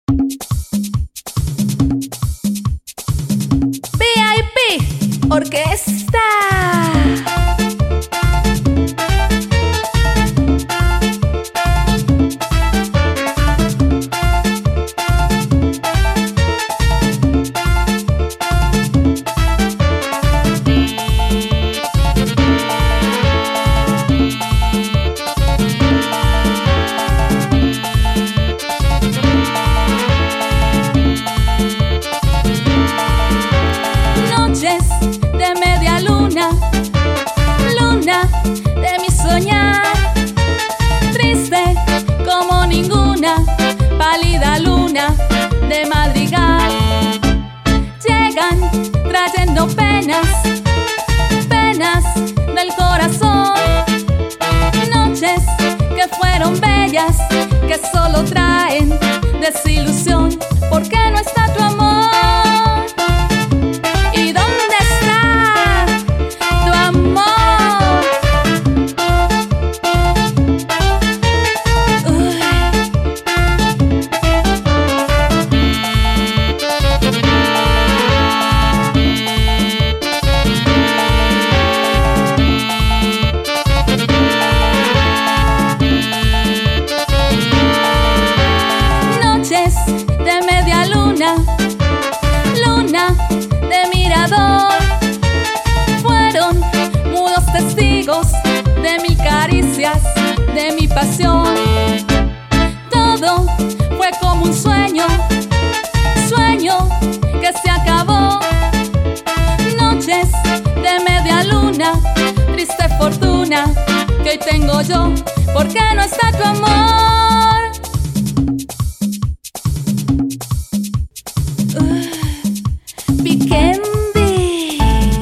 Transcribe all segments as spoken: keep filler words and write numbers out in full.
V I P Orquesta. De media luna, luna de mi soñar, triste como ninguna, pálida luna de madrigal. Llegan trayendo penas, penas del corazón, noches que fueron bellas, que solo traen desilusión. ¿Por qué no está tu amor? De media luna, luna de mirador, fueron mudos testigos de mis caricias, de mi pasión. Todo fue como un sueño, sueño que se acabó. Noches de media luna, triste fortuna que hoy tengo yo. ¿Por qué no está tu amor? Vikendi.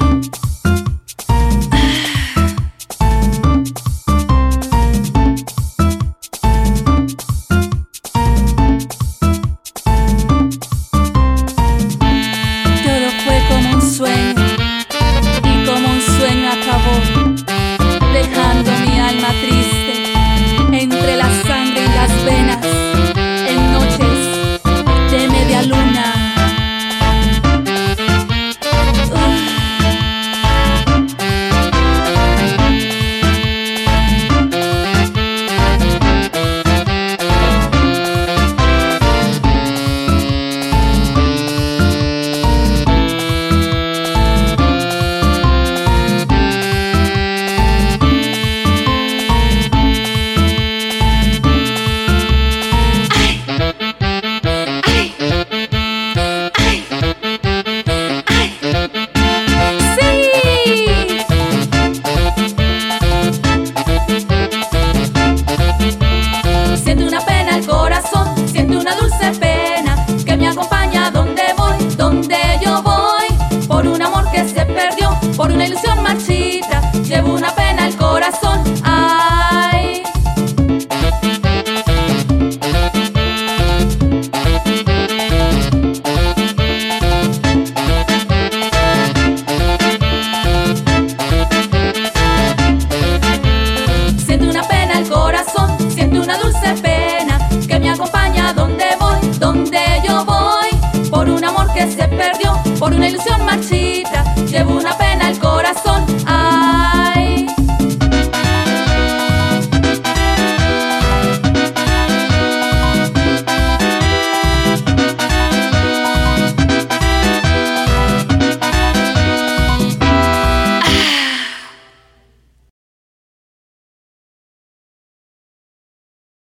Todo fue como un sueño y como un sueño acabó, dejando mi alma triste entre la sangre y las venas en noches de media luna. Por una ilusión marchita.